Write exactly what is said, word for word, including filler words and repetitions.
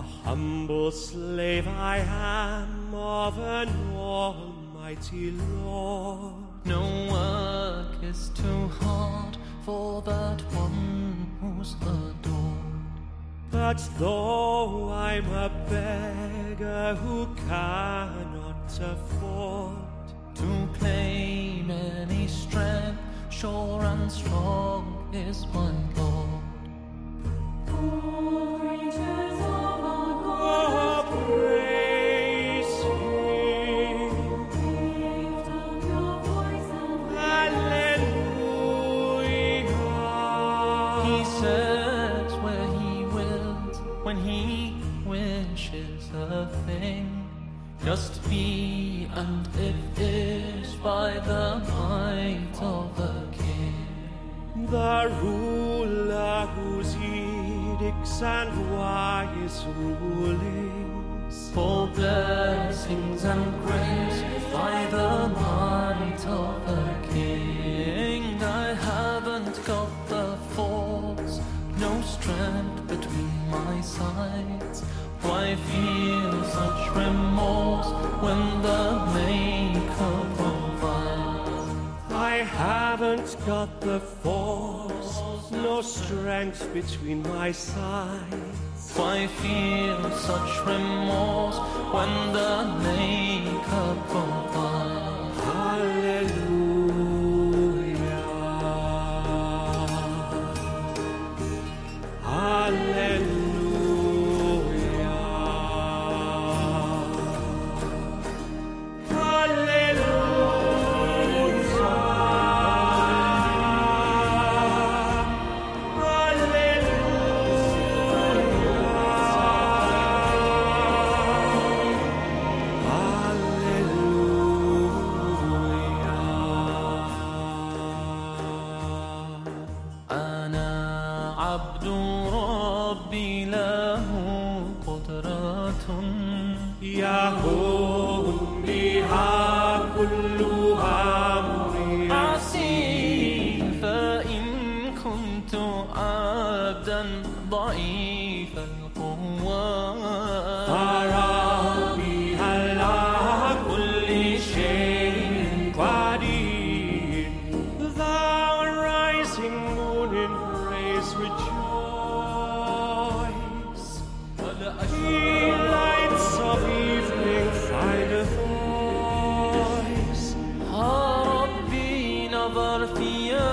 humble slave I am of an almighty Lord. No work is too hard for that one who's adored. But though I'm a beggar who cannot afford to claim any strength, sure and strong is my Lord. All creatures of our God, Oh, praise Him. lift up your voice and Hallelujah. He says where he wills, when he wishes a thing, just be, and it is by the might of the King. The ruler whose edicts and wise rulings For blessings and grace by the might of the King. I haven't got the force, no strength between my sides. Why feel such remorse when the Maker provides? I haven't got the force, no strength between my sides. Why feel such remorse when the Maker provides? Hallelujah. Hallelujah. عبد ربي له قدرة يهون بها كل أمر عسير فإن كنت عبدا ضعيف القوة فربي على كل شيء قدير. Thou rising moon in praise rejoice. Ye lights of evening find a voice. ربي نظر في